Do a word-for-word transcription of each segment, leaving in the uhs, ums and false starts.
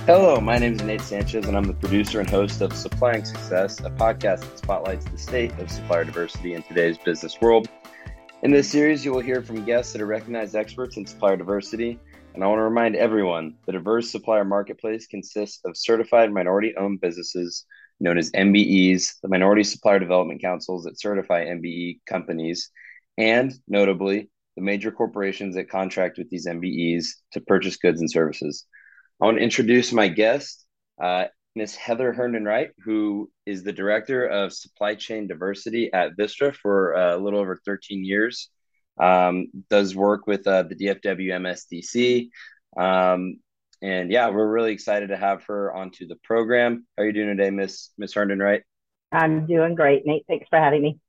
Hello, my name is Nate Sanchez, and I'm the producer and host of Supplying Success, a podcast that spotlights the state of supplier diversity in today's business world. In this series, you will hear from guests that are recognized experts in supplier diversity, and I want to remind everyone the diverse supplier marketplace consists of certified minority-owned businesses known as M B Es, the Minority Supplier Development Councils that certify M B E companies, and notably, the major corporations that contract with these M B Es to purchase goods and services. I want to introduce my guest, uh, Miss Heather Herndon Wright, who is the Director of Supply Chain Diversity at Vistra for uh, a little over thirteen years. Um, does work with uh, the D F W M S D C. Um, and yeah, we're really excited to have her onto the program. How are you doing today, Miss Miss Herndon Wright? I'm doing great, Nate. Thanks for having me.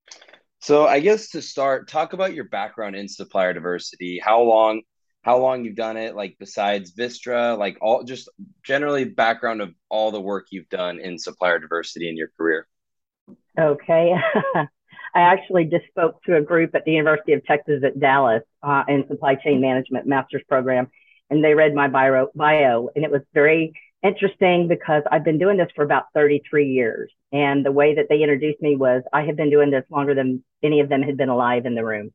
So I guess to start, talk about your background in supplier diversity. How long, how long you've done it, like besides Vistra, like all just generally background of all the work you've done in supplier diversity in your career. Okay. I actually just spoke to a group at the University of Texas at Dallas uh, in supply chain management master's program, and they read my bio, bio, and it was very interesting because I've been doing this for about thirty-three years. And the way that they introduced me was I have been doing this longer than any of them had been alive in the room.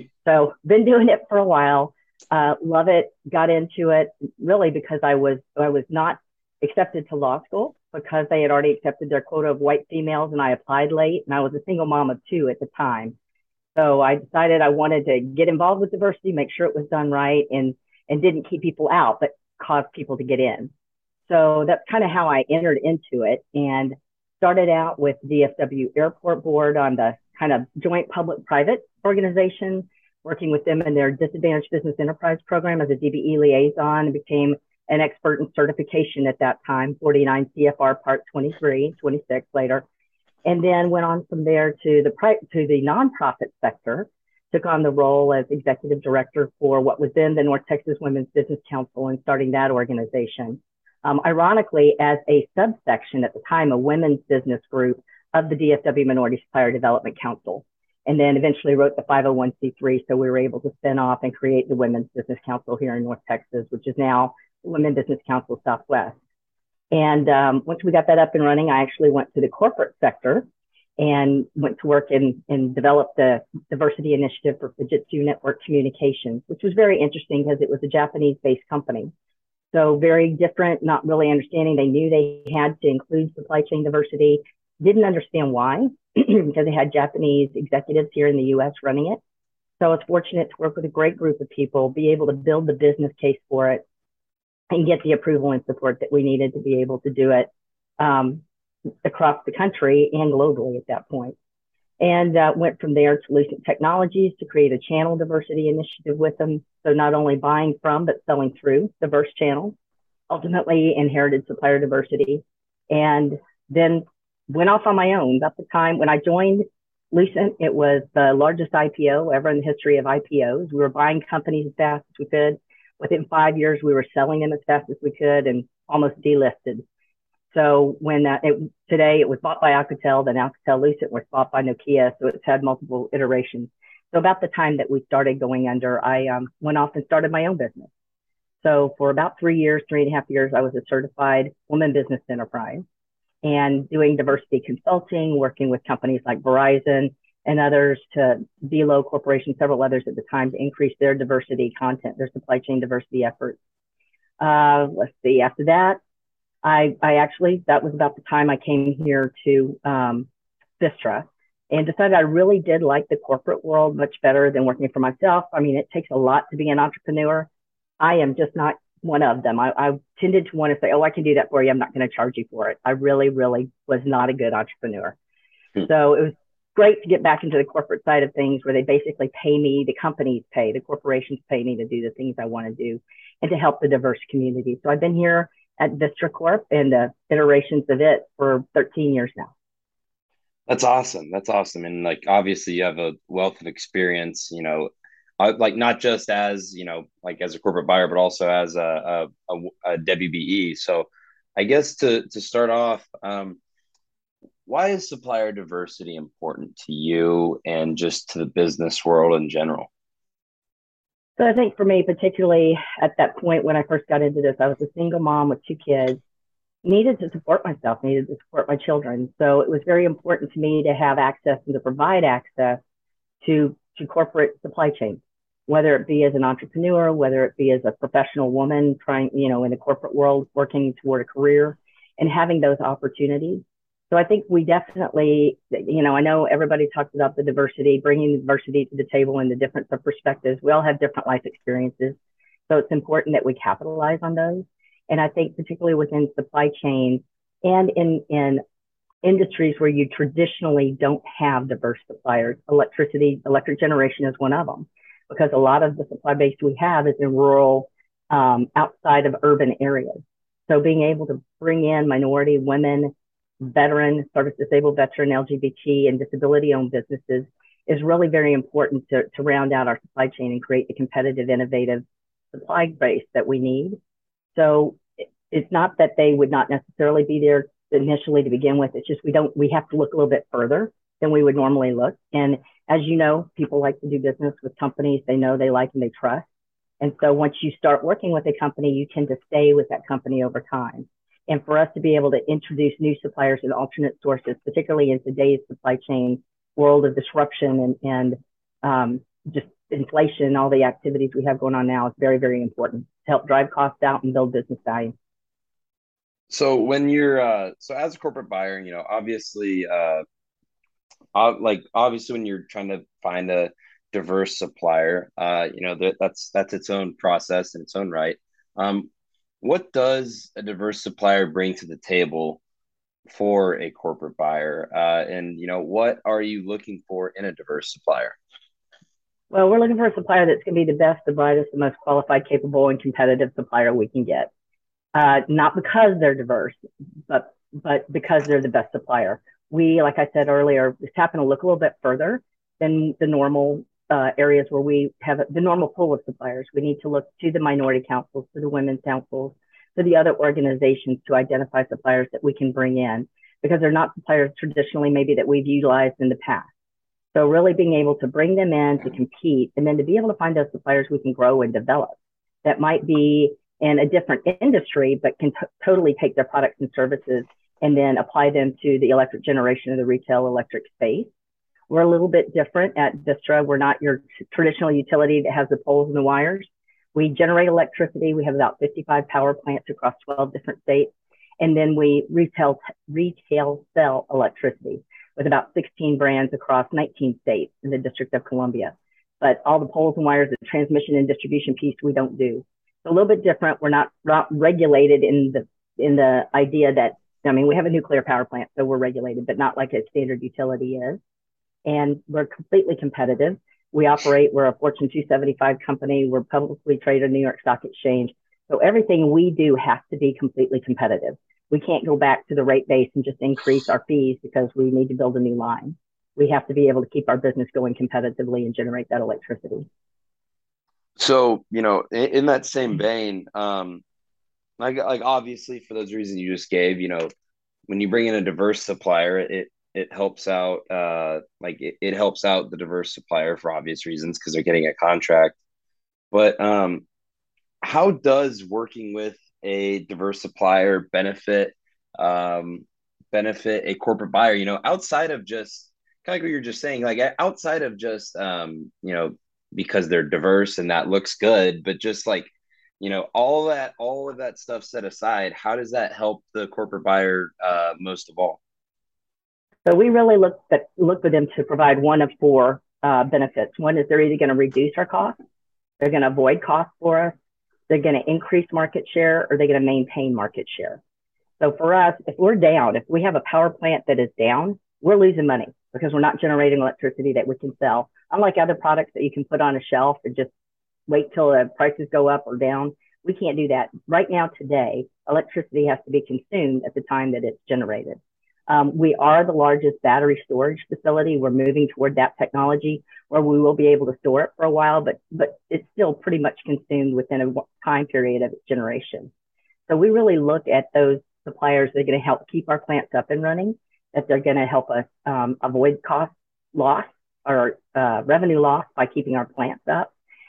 So been doing it for a while. Uh, love it. Got into it really because I was I was not accepted to law school because they had already accepted their quota of white females, and I applied late, and I was a single mom of two at the time. So I decided I wanted to get involved with diversity, make sure it was done right, and and didn't keep people out, but cause people to get in. So that's kind of how I entered into it, and started out with D F W Airport Board on the kind of joint public-private organization, working with them in their Disadvantaged Business Enterprise program as a D B E liaison, and became an expert in certification at that time, forty-nine C F R Part twenty-three, twenty-six later, and then went on from there to the to the nonprofit sector, took on the role as executive director for what was then the North Texas Women's Business Council and starting that organization. Um, ironically, as a subsection at the time, a women's business group of the D F W Minority Supplier Development Council, and then eventually wrote the five oh one c three. So we were able to spin off and create the Women's Business Council here in North Texas, which is now Women Business Council Southwest. And um, once we got that up and running, I actually went to the corporate sector and went to work and, and developed the diversity initiative for Fujitsu Network Communications, which was very interesting because it was a Japanese-based company. So very different, not really understanding. They knew they had to include supply chain diversity, didn't understand why, because they had Japanese executives here in the U S running it. So I was fortunate to work with a great group of people, be able to build the business case for it, and get the approval and support that we needed to be able to do it um, across the country and globally at that point. And uh, went from there to Lucent Technologies to create a channel diversity initiative with them. So not only buying from, but selling through diverse channels, ultimately inherited supplier diversity, and then went off on my own. About the time when I joined Lucent, it was the largest I P O ever in the history of I P Os. We were buying companies as fast as we could. Within five years, we were selling them as fast as we could and almost delisted. So when uh, it, today it was bought by Alcatel, then Alcatel Lucent was bought by Nokia, so it's had multiple iterations. So about the time that we started going under, I um, went off and started my own business. So for about three years, three and a half years, I was a certified woman business enterprise and doing diversity consulting, working with companies like Verizon and others, to Velo Corporation, several others at the time, to increase their diversity content, their supply chain diversity efforts. Uh, let's see, after that, I, I actually, that was about the time I came here to um, Vistra, and decided I really did like the corporate world much better than working for myself. I mean, it takes a lot to be an entrepreneur. I am just not one of them. I, I tended to want to say, oh, I can do that for you. I'm not going to charge you for it. I really, really was not a good entrepreneur. Hmm. So it was great to get back into the corporate side of things where they basically pay me, the companies pay, the corporations pay me to do the things I want to do and to help the diverse community. So I've been here at Vistra Corp and the iterations of it for thirteen years now. That's awesome. That's awesome. And like obviously you have a wealth of experience, you know, uh, like not just as, you know, like as a corporate buyer, but also as a, a, a, a W B E. So I guess to to start off, um, why is supplier diversity important to you and just to the business world in general? So I think for me, particularly at that point when I first got into this, I was a single mom with two kids, needed to support myself, needed to support my children. So it was very important to me to have access and to provide access to, to corporate supply chain, whether it be as an entrepreneur, whether it be as a professional woman trying, you know, in the corporate world, working toward a career and having those opportunities. So I think we definitely, you know, I know everybody talks about the diversity, bringing diversity to the table and the difference of perspectives. We all have different life experiences. So it's important that we capitalize on those. And I think particularly within supply chain and in, in industries where you traditionally don't have diverse suppliers, electricity, electric generation is one of them, because a lot of the supply base we have is in rural, um, outside of urban areas. So being able to bring in minority, women, veteran, service disabled veteran, L G B T, and disability owned businesses is really very important to, to round out our supply chain and create the competitive, innovative supply base that we need. So it's not that they would not necessarily be there initially to begin with. It's just we don't, we have to look a little bit further than we would normally look. And as you know, people like to do business with companies they know, they like, and they trust. And so once you start working with a company, you tend to stay with that company over time. And for us to be able to introduce new suppliers and alternate sources, particularly in today's supply chain world of disruption and, and um, just inflation, all the activities we have going on now is very, very important to help drive costs out and build business value. So when you're uh, so as a corporate buyer, you know, obviously, uh, uh, like obviously when you're trying to find a diverse supplier, uh, you know, that that's that's its own process in its own right. Um, what does a diverse supplier bring to the table for a corporate buyer? Uh, and, you know, what are you looking for in a diverse supplier? Well, we're looking for a supplier that's going to be the best, the brightest, the most qualified, capable, and competitive supplier we can get. Uh, not because they're diverse, but but because they're the best supplier. We, like I said earlier, just happen to look a little bit further than the normal uh, areas where we have the normal pool of suppliers. We need to look to the minority councils, to the women's councils, to the other organizations to identify suppliers that we can bring in, because they're not suppliers traditionally maybe that we've utilized in the past. So really being able to bring them in to compete, and then to be able to find those suppliers we can grow and develop that might be in a different industry, but can t- totally take their products and services and then apply them to the electric generation of the retail electric space. We're a little bit different at Vistra. We're not your t- traditional utility that has the poles and the wires. We generate electricity. We have about fifty-five power plants across twelve different states. And then we retail, retail sell electricity with about sixteen brands across nineteen states in the District of Columbia. But all the poles and wires, the transmission and distribution piece, we don't do. It's a little bit different. We're not, not regulated in the in the idea that, I mean, we have a nuclear power plant, so we're regulated, but not like a standard utility is. And we're completely competitive. We operate, we're a Fortune two seventy-five company. We're publicly traded on New York Stock Exchange. So everything we do has to be completely competitive. We can't go back to the rate base and just increase our fees because we need to build a new line. We have to be able to keep our business going competitively and generate that electricity. So, you know, in, in that same vein, um, like like obviously for those reasons you just gave, you know, when you bring in a diverse supplier, it it helps out uh like it, it helps out the diverse supplier for obvious reasons because they're getting a contract. But um how does working with a diverse supplier benefit um benefit a corporate buyer, you know, outside of just kind of like what you're just saying, like outside of just um, you know, because they're diverse and that looks good, but just like, you know, all that all of that stuff set aside, how does that help the corporate buyer uh most of all? So we really look at, look for them to provide one of four uh, benefits. One is they're either going to reduce our costs, they're going to avoid costs for us, they're going to increase market share, or they're going to maintain market share. So for us, if we're down, if we have a power plant that is down, we're losing money because we're not generating electricity that we can sell. Unlike other products that you can put on a shelf and just wait till the prices go up or down, we can't do that. Right now, today, electricity has to be consumed at the time that it's generated. Um, we are the largest battery storage facility. We're moving toward that technology where we will be able to store it for a while, but, but it's still pretty much consumed within a time period of its generation. So we really look at those suppliers that are going to help keep our plants up and running, that they're going to help us um, avoid cost loss or uh, revenue loss by keeping our plants up.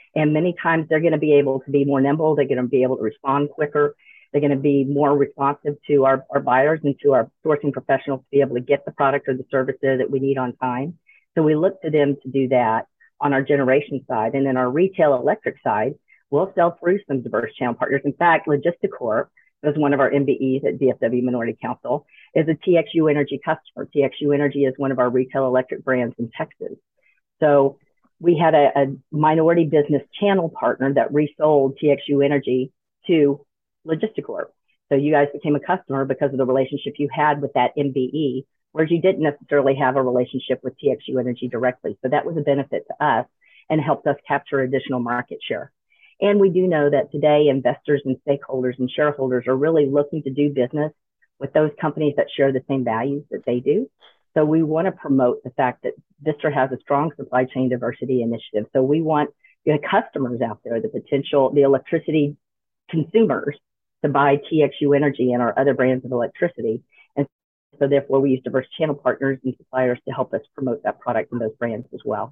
And many times they're going to be able to be more nimble. They're going to be able to respond quicker. They're going to be more responsive to our, our buyers and to our sourcing professionals to be able to get the product or the services that we need on time. So we look to them to do that on our generation side. And then our retail electric side, we'll sell through some diverse channel partners. In fact, Logisticorp, as one of our M B Es at D F W Minority Council, is a T X U Energy customer. T X U Energy is one of our retail electric brands in Texas. So we had a, a minority business channel partner that resold T X U Energy to Logisticorp. So you guys became a customer because of the relationship you had with that M B E, whereas you didn't necessarily have a relationship with T X U Energy directly. So that was a benefit to us and helped us capture additional market share. And we do know that today investors and stakeholders and shareholders are really looking to do business with those companies that share the same values that they do. So we want to promote the fact that Vistra has a strong supply chain diversity initiative. So we want the customers out there, the potential, the electricity consumers to buy T X U Energy and our other brands of electricity. And so therefore we use diverse channel partners and suppliers to help us promote that product and those brands as well.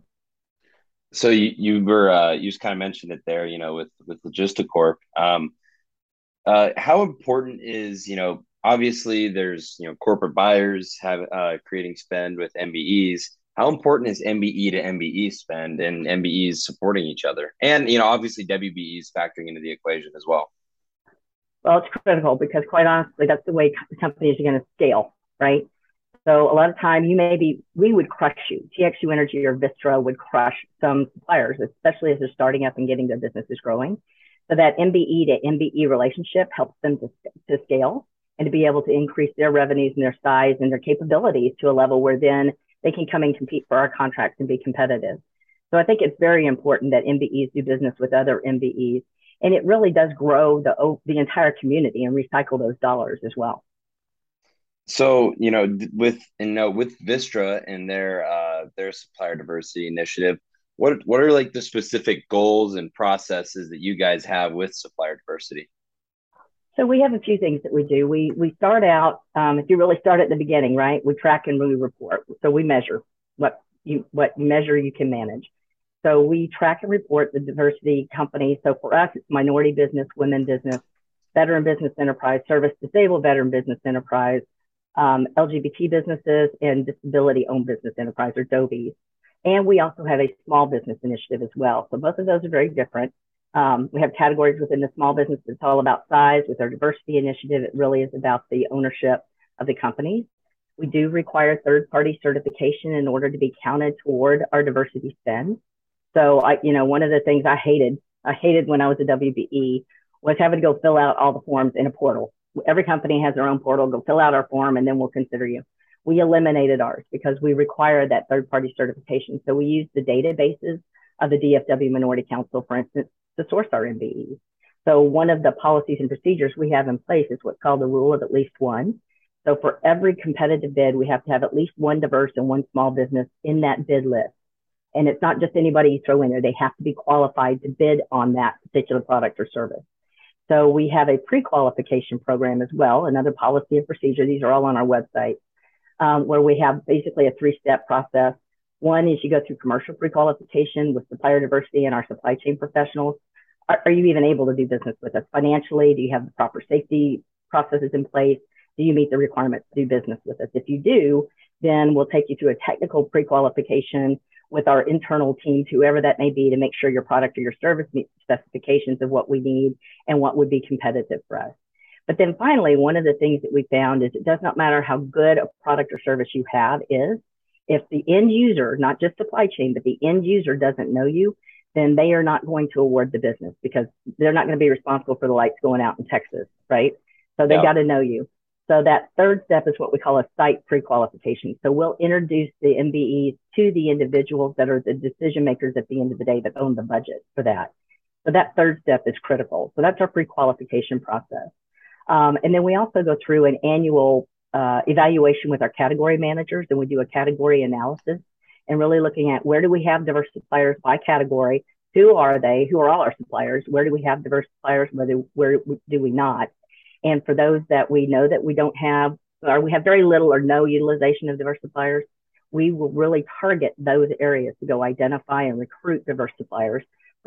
So you, you were, uh, you just kind of mentioned it there, you know, with, with Logisticorp. Um, uh, how important is, you know, obviously there's, you know, corporate buyers have uh, creating spend with M B Es. How important is M B E to M B E spend and M B Es supporting each other? And, you know, obviously W B Es factoring into the equation as well. Well, it's critical because quite honestly, that's the way companies are going to scale, right? So a lot of time you may be, we would crush you. T X U Energy or Vistra would crush some suppliers, especially as they're starting up and getting their businesses growing. So that M B E to M B E relationship helps them to, to scale and to be able to increase their revenues and their size and their capabilities to a level where then they can come and compete for our contracts and be competitive. So I think it's very important that M B Es do business with other M B Es. And it really does grow the, the entire community and recycle those dollars as well. So, you know, with, you know, with Vistra and their, uh, their supplier diversity initiative, what, what are like the specific goals and processes that you guys have with supplier diversity? So we have a few things that we do. We, we start out, um, if you really start at the beginning, right, we track and we report. So we measure what you, what measure you can manage. So we track and report the diversity companies. So for us, it's minority business, women business, veteran business enterprise, service disabled veteran business enterprise, um, L G B T businesses, and disability-owned business enterprise, or D O B Es. And we also have a small business initiative as well. So both of those are very different. Um, we have categories within the small business. It's all about size. With our diversity initiative, it really is about the ownership of the companies. We do require third-party certification in order to be counted toward our diversity spend. So I, you know, one of the things I hated, I hated when I was a W B E was having to go fill out all the forms in a portal. Every company has their own portal. Go fill out our form and then we'll consider you. We eliminated ours because we require that third-party certification. So we use the databases of the D F W Minority Council, for instance, to source our M B Es. So one of the policies and procedures we have in place is what's called the rule of at least one. So for every competitive bid, we have to have at least one diverse and one small business in that bid list. And it's not just anybody you throw in there. They have to be qualified to bid on that particular product or service. So we have a pre-qualification program as well, another policy and procedure. These are all on our website, um, where we have basically a three-step process. One is you go through commercial pre-qualification with supplier diversity and our supply chain professionals. Are, are you even able to do business with us financially? Do you have the proper safety processes in place? Do you meet the requirements to do business with us? If you do, then we'll take you through a technical pre-qualification with our internal teams, whoever that may be, to make sure your product or your service meets specifications of what we need and what would be competitive for us. But then finally, one of the things that we found is it does not matter how good a product or service you have is, if the end user, not just supply chain, but the end user doesn't know you, then they are not going to award the business because they're not going to be responsible for the lights going out in Texas, right? So they yeah. got to know you. So that third step is what we call a site pre-qualification. So we'll introduce the M B Es to the individuals that are the decision makers at the end of the day that own the budget for that. So that third step is critical. So that's our pre-qualification process. Um, and then we also go through an annual uh, evaluation with our category managers, and we do a category analysis and really looking at where do we have diverse suppliers by category, who are they, who are all our suppliers, where do we have diverse suppliers, where do, where do we not? And for those that we know that we don't have, or we have very little or no utilization of diverse suppliers, we will really target those areas to go identify and recruit diverse suppliers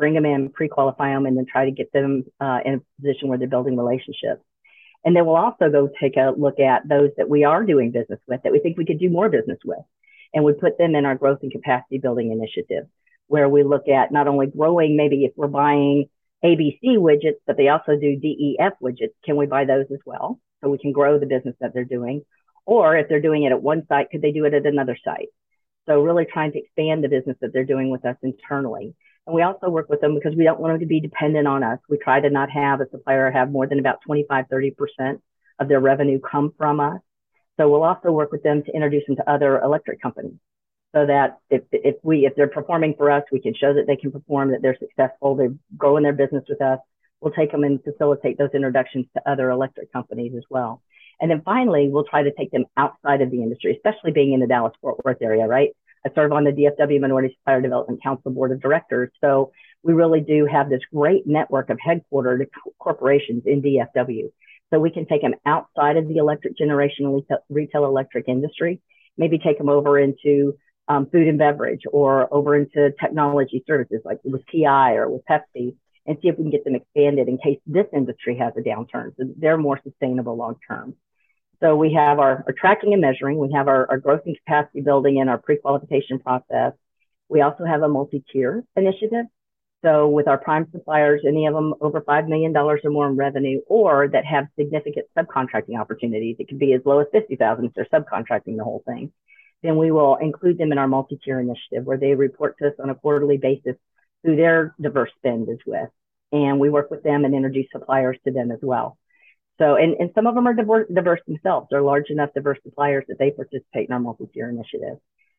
bring them in, pre-qualify them, and then try to get them uh, in a position where they're building relationships. And then we'll also go take a look at those that we are doing business with, that we think we could do more business with. And we put them in our growth and capacity building initiative, where we look at not only growing, maybe if we're buying A B C widgets, but they also do D E F widgets. Can we buy those as well? So we can grow the business that they're doing. Or if they're doing it at one site, could they do it at another site? So really trying to expand the business that they're doing with us internally. And we also work with them because we don't want them to be dependent on us. We try to not have a supplier have more than about twenty-five, thirty percent of their revenue come from us. So we'll also work with them to introduce them to other electric companies, so that if if we if they're performing for us, we can show that they can perform, that they're successful, they're growing their business with us. We'll take them and facilitate those introductions to other electric companies as well. And then finally, we'll try to take them outside of the industry, especially being in the Dallas-Fort Worth area, right? I serve on the D F W Minority Supplier Development Council Board of Directors. So we really do have this great network of headquartered corporations in D F W. So we can take them outside of the electric generation retail, retail electric industry, maybe take them over into um, food and beverage, or over into technology services like with T I or with Pepsi, and see if we can get them expanded in case this industry has a downturn, so they're more sustainable long term. So we have our, our tracking and measuring, we have our, our growth and capacity building and our pre-qualification process. We also have a multi-tier initiative. So with our prime suppliers, any of them over five million dollars or more in revenue, or that have significant subcontracting opportunities, it could be as low as fifty thousand dollars if they're subcontracting the whole thing, then we will include them in our multi-tier initiative, where they report to us on a quarterly basis who their diverse spend is with. And we work with them and introduce suppliers to them as well. So, and, and some of them are diverse, diverse themselves. They're large enough diverse suppliers that they participate in our multi-tier initiative.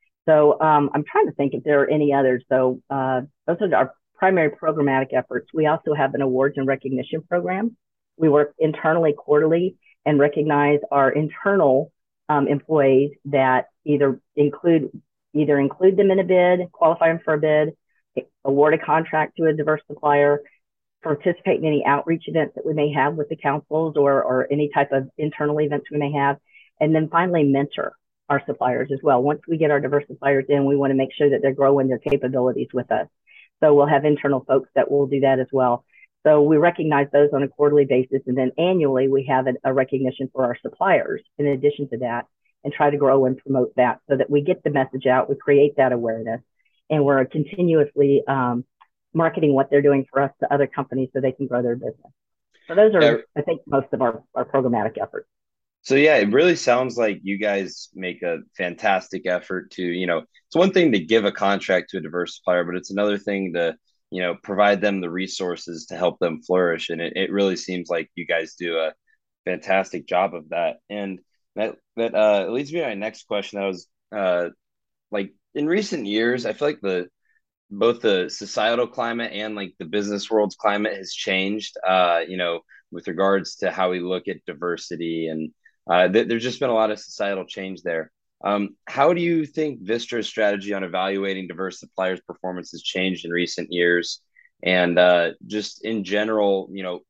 So um, I'm trying to think if there are any others. So uh, those are our primary programmatic efforts. We also have an awards and recognition program. We work internally quarterly and recognize our internal um, employees that either include either include them in a bid, qualify them for a bid, award a contract to a diverse supplier, participate in any outreach events that we may have with the councils, or, or any type of internal events we may have. And then finally, mentor our suppliers as well. Once we get our diverse suppliers in, we want to make sure that they're growing their capabilities with us. So we'll have internal folks that will do that as well. So we recognize those on a quarterly basis. And then annually, we have a, a recognition for our suppliers in addition to that, and try to grow and promote that so that we get the message out, we create that awareness, and we're continuously um, marketing what they're doing for us to other companies so they can grow their business. So those are, yeah, I think, most of our, our programmatic efforts. So yeah, it really sounds like you guys make a fantastic effort to, you know, it's one thing to give a contract to a diverse supplier, but it's another thing to, you know, provide them the resources to help them flourish. And it, it really seems like you guys do a fantastic job of that. And that, that uh, leads me to my next question. That was uh, like, in recent years, I feel like the, both the societal climate and like the business world's climate has changed, uh, you know, with regards to how we look at diversity. And uh, th- there's just been a lot of societal change there. Um, how do you think Vistra's strategy on evaluating diverse suppliers' performance has changed in recent years? And uh, just in general, you know,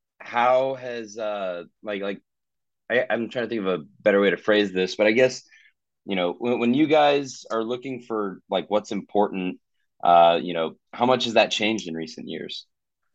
how has uh, like, like I, I'm trying to think of a better way to phrase this, but I guess, you know, when, when you guys are looking for like what's important, uh, you know, how much has that changed in recent years?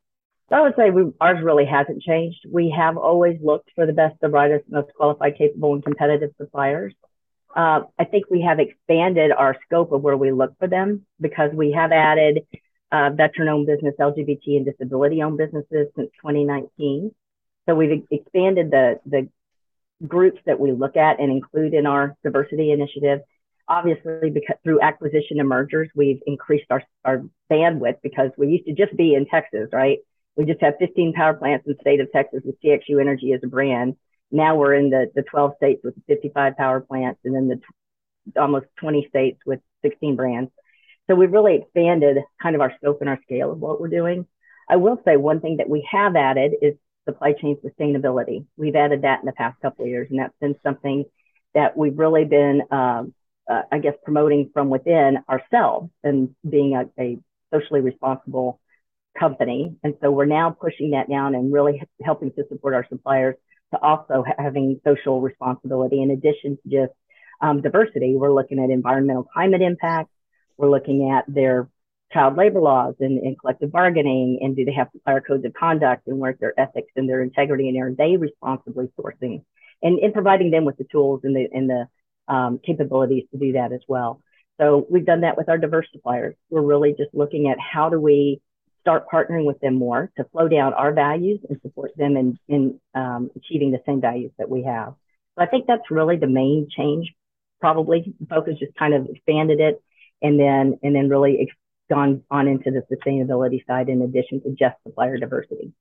So I would say we, ours really hasn't changed. We have always looked for the best, the brightest, most qualified, capable, and competitive suppliers. Uh, I think we have expanded our scope of where we look for them, because we have added uh, veteran-owned business, L G B T and disability-owned businesses since twenty nineteen. So we've expanded the, the groups that we look at and include in our diversity initiative. Obviously, because through acquisition and mergers, we've increased our, our bandwidth, because we used to just be in Texas, right? We just have fifteen power plants in the state of Texas with T X U Energy as a brand. Now we're in the, the twelve states with fifty-five power plants, and then the t- almost twenty states with sixteen brands. So we've really expanded kind of our scope and our scale of what we're doing. I will say one thing that we have added is supply chain sustainability. We've added that in the past couple of years, and that's been something that we've really been um, Uh, I guess, promoting from within ourselves and being a, a socially responsible company. And so we're now pushing that down and really helping to support our suppliers to also ha- having social responsibility. In addition to just um, diversity, we're looking at environmental climate impact. We're looking at their child labor laws and, and collective bargaining, and do they have supplier codes of conduct, and where's their ethics and their integrity, and are they responsibly sourcing, and, and providing them with the tools and the and the um, capabilities to do that as well. So we've done that with our diverse suppliers. We're really just looking at how do we start partnering with them more to flow down our values and support them in, in um, achieving the same values that we have. So I think that's really the main change. Probably Focus just kind of expanded it, and then and then really ex- gone on into the sustainability side in addition to just supplier diversity.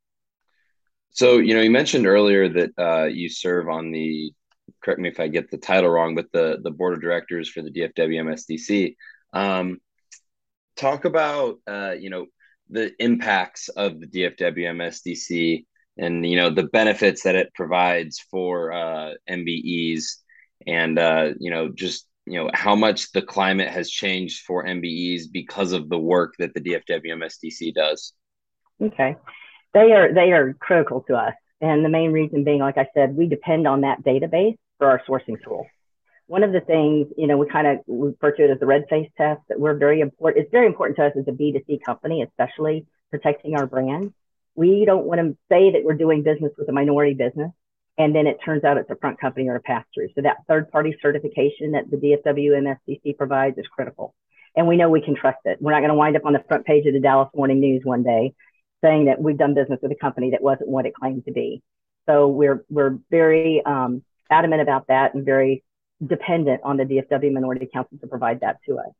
So, you know, you mentioned earlier that uh, you serve on the, correct me if I get the title wrong, but the the board of directors for the D F W M S D C. Um, talk about, uh, you know, the impacts of the D F W M S D C and, you know, the benefits that it provides for uh, M B Es, and, uh, you know, just, you know, how much the climate has changed for M B Es because of the work that the D F W M S D C does. Okay. They are, they are critical to us. And the main reason being, like I said, we depend on that database for our sourcing tool. One of the things, you know, we kind of refer to it as the red face test, that we're very important. It's very important to us as a B two C company, especially protecting our brand. We don't want to say that we're doing business with a minority business, and then it turns out it's a front company or a pass-through. So that third-party certification that the D F W M S D C provides is critical. And we know we can trust it. We're not going to wind up on the front page of the Dallas Morning News one day saying that we've done business with a company that wasn't what it claimed to be. So we're we're very um, adamant about that, and very dependent on the D F W Minority Council to provide that to us.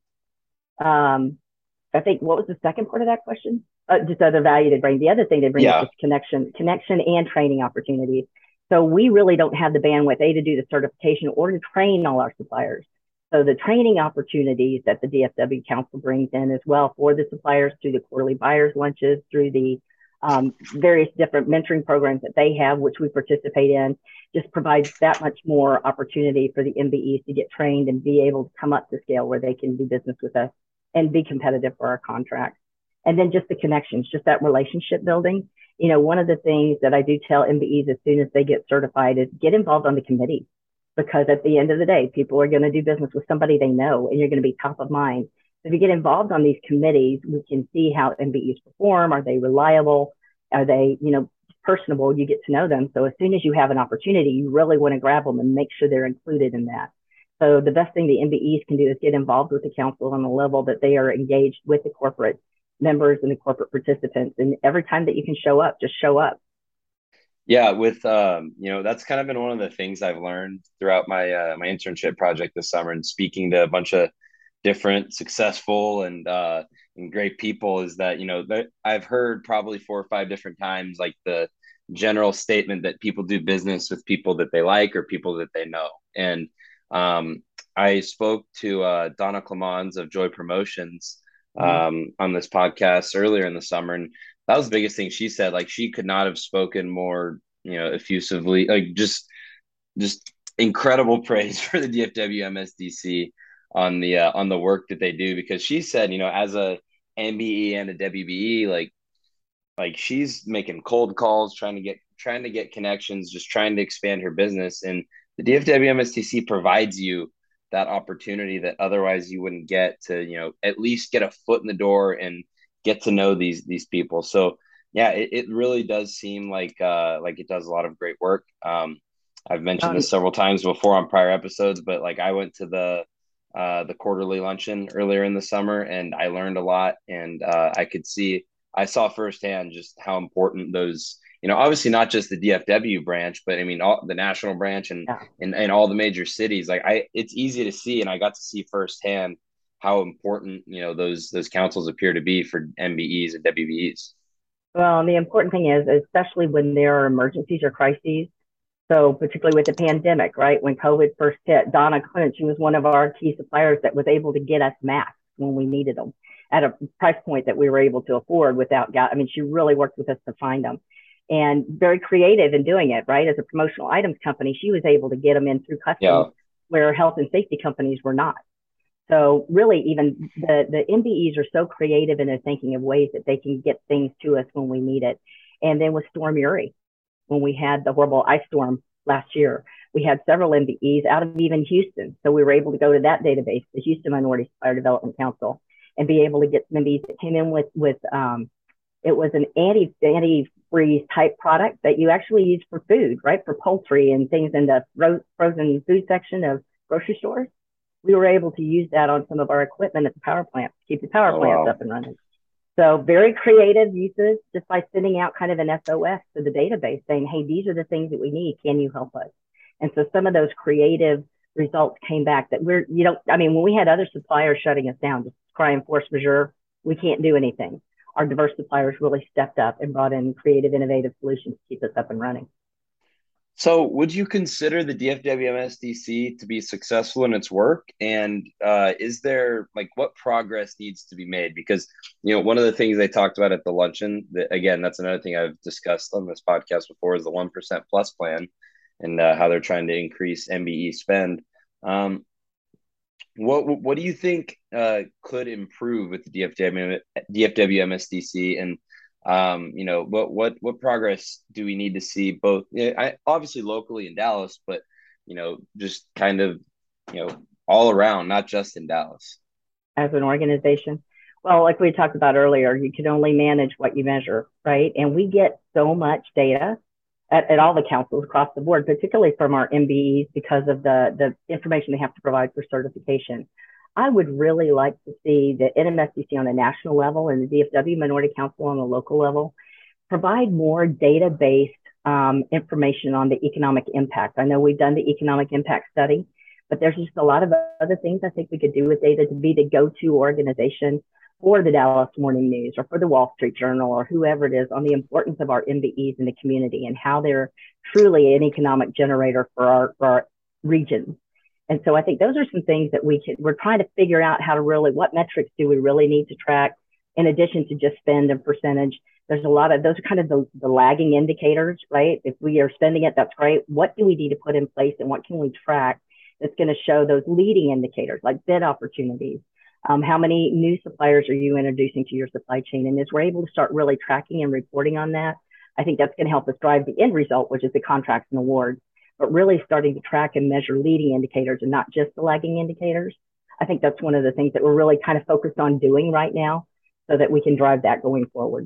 Um, I think, what was the second part of that question? Uh, just other value they bring. The other thing they bring yeah. is just connection, connection and training opportunities. So we really don't have the bandwidth, A, to do the certification or to train all our suppliers. So the training opportunities that the D F W Council brings in as well for the suppliers, through the quarterly buyers lunches, through the um, various different mentoring programs that they have, which we participate in, just provides that much more opportunity for the M B Es to get trained and be able to come up to scale where they can do business with us and be competitive for our contracts. And then just the connections, just that relationship building. You know, one of the things that I do tell M B Es as soon as they get certified is get involved on the committee, because at the end of the day, people are going to do business with somebody they know, and you're going to be top of mind. So if you get involved on these committees, we can see how M B Es perform. Are they reliable? Are they, you know, personable? You get to know them. So as soon as you have an opportunity, you really want to grab them and make sure they're included in that. So the best thing the M B Es can do is get involved with the council on the level that they are engaged with the corporate members and the corporate participants. And every time that you can show up, just show up. Yeah, with um, you know, that's kind of been one of the things I've learned throughout my uh, my internship project this summer, and speaking to a bunch of different successful and uh, and great people, is that, you know, I've heard probably four or five different times like the general statement that people do business with people that they like or people that they know. And um, I spoke to uh, Donna Clemons of Joy Promotions um, mm-hmm. on this podcast earlier in the summer, and that was the biggest thing she said. Like, she could not have spoken more, you know, effusively, like just, just incredible praise for the D F W M S D C on the, uh, on the work that they do. Because she said, you know, as a M B E and a W B E, like, like she's making cold calls, trying to get, trying to get connections, just trying to expand her business. And the D F W M S D C provides you that opportunity that otherwise you wouldn't get to, you know, at least get a foot in the door and get to know these these people. So yeah, it, it really does seem like uh like it does a lot of great work. Um I've mentioned this several times before on prior episodes, but like I went to the uh the quarterly luncheon earlier in the summer, and I learned a lot, and uh I could see I saw firsthand just how important those, you know, obviously not just the D F W branch, but I mean all the national branch and yeah. and, and all the major cities. Like I it's easy to see, and I got to see firsthand how important, you know, those those councils appear to be for M B Es and W B Es. Well, the important thing is, especially when there are emergencies or crises, so particularly with the pandemic, right? When COVID first hit, Donna Clinch, she was one of our key suppliers that was able to get us masks when we needed them at a price point that we were able to afford without, I mean, she really worked with us to find them, and very creative in doing it, right? As a promotional items company, she was able to get them in through customs yeah. where health and safety companies were not. So really, even the, the M B Es are so creative in their thinking of ways that they can get things to us when we need it. And then with Storm Uri, when we had the horrible ice storm last year, we had several M B Es out of even Houston. So we were able to go to that database, the Houston Minority Supplier Development Council, and be able to get some of these that came in with, with um, it was an anti, antifreeze type product that you actually use for food, right? For poultry and things in the fro- frozen food section of grocery stores. We were able to use that on some of our equipment at the power plant to keep the power Oh, plants wow. up and running. So very creative uses just by sending out kind of an S O S to the database saying, hey, these are the things that we need. Can you help us? And so some of those creative results came back that we're, you know, I mean, when we had other suppliers shutting us down, just crying force majeure, we can't do anything. Our diverse suppliers really stepped up and brought in creative, innovative solutions to keep us up and running. So would you consider the D F W M S D C to be successful in its work? And uh, is there, like, what progress needs to be made? Because, you know, one of the things they talked about at the luncheon, that, again, that's another thing I've discussed on this podcast before, is the one percent plus plan and uh, how they're trying to increase M B E spend. Um, what what do you think uh, could improve with the D F W, D F W M S D C? And um, you know, what what what progress do we need to see both, I, obviously locally in Dallas, but you know, just kind of, you know, all around, not just in Dallas? As an organization? Well, like we talked about earlier, you can only manage what you measure, right? And we get so much data at, at all the councils across the board, particularly from our M B Es because of the, the information they have to provide for certification. I would really like to see the N M S D C on a national level and the D F W Minority Council on a local level provide more data-based um, information on the economic impact. I know we've done the economic impact study, but there's just a lot of other things I think we could do with data to be the go-to organization for the Dallas Morning News or for the Wall Street Journal or whoever it is on the importance of our M B Es in the community and how they're truly an economic generator for our, for our region. And so I think those are some things that we can, we're trying to figure out how to really, what metrics do we really need to track in addition to just spend and percentage. There's a lot of, those are kind of the, the lagging indicators, right? If we are spending it, that's great. What do we need to put in place and what can we track that's going to show those leading indicators like bid opportunities? Um, how many new suppliers are you introducing to your supply chain? And as we're able to start really tracking and reporting on that, I think that's going to help us drive the end result, which is the contracts and awards, but really starting to track and measure leading indicators and not just the lagging indicators. I think that's one of the things that we're really kind of focused on doing right now so that we can drive that going forward.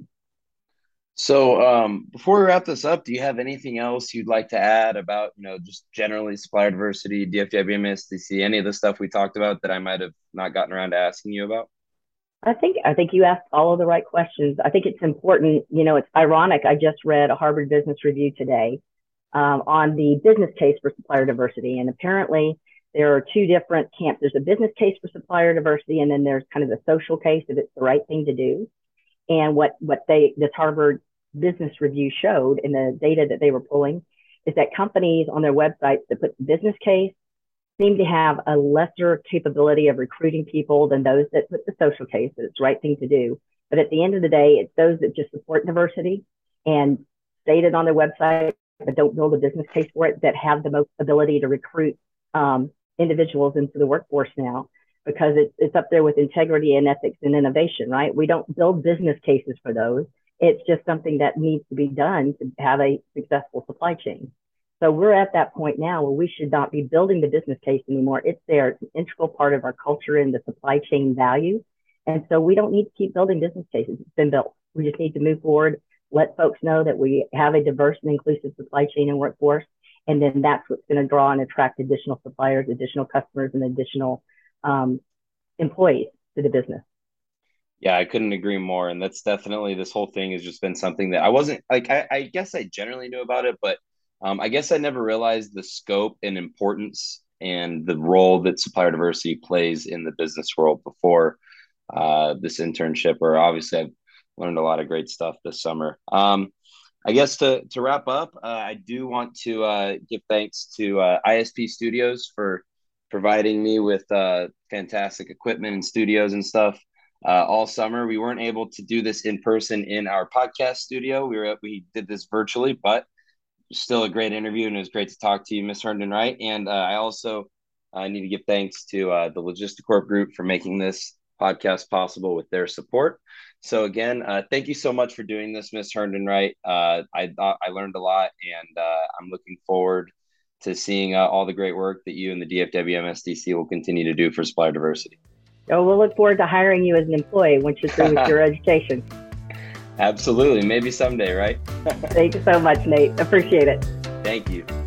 So um, before we wrap this up, do you have anything else you'd like to add about, you know, just generally supplier diversity, D F W M S D C, any of the stuff we talked about that I might have not gotten around to asking you about? I think I think you asked all of the right questions. I think it's important. You know, it's ironic. I just read a Harvard Business Review today um, on the business case for supplier diversity, and apparently there are two different camps. There's a business case for supplier diversity, and then there's kind of the social case if it's the right thing to do. And what what they this Harvard Business Review showed in the data that they were pulling is that companies on their websites that put the business case seem to have a lesser capability of recruiting people than those that put the social case. It's the right thing to do. But at the end of the day, it's those that just support diversity and state it on their website, but don't build a business case for it, that have the most ability to recruit um, individuals into the workforce now, because it's, it's up there with integrity and ethics and innovation, right? We don't build business cases for those. It's just something that needs to be done to have a successful supply chain. So we're at that point now where we should not be building the business case anymore. It's there. It's an integral part of our culture and the supply chain value. And so we don't need to keep building business cases. It's been built. We just need to move forward, let folks know that we have a diverse and inclusive supply chain and workforce. And then that's what's going to draw and attract additional suppliers, additional customers, and additional um, employees to the business. Yeah, I couldn't agree more. And that's definitely, this whole thing has just been something that I wasn't like, I, I guess I generally knew about it, but um, I guess I never realized the scope and importance and the role that supplier diversity plays in the business world before uh, this internship, or obviously I've learned a lot of great stuff this summer. Um, I guess to, to wrap up, uh, I do want to uh, give thanks to uh, I S P Studios for providing me with uh, fantastic equipment and studios and stuff. Uh, all summer, we weren't able to do this in person in our podcast studio. We were we did this virtually, but still a great interview, and it was great to talk to you, Miz Herndon Wright. And uh, I also uh, need to give thanks to uh, the Logisticorp Group for making this podcast possible with their support. So again, uh, thank you so much for doing this, Miz Herndon Wright. Uh, I I learned a lot, and uh, I'm looking forward to seeing uh, all the great work that you and the D F W M S D C will continue to do for supplier diversity. Oh, we'll look forward to hiring you as an employee once you're through with your education. Absolutely. Maybe someday, right? Thank you so much, Nate. Appreciate it. Thank you.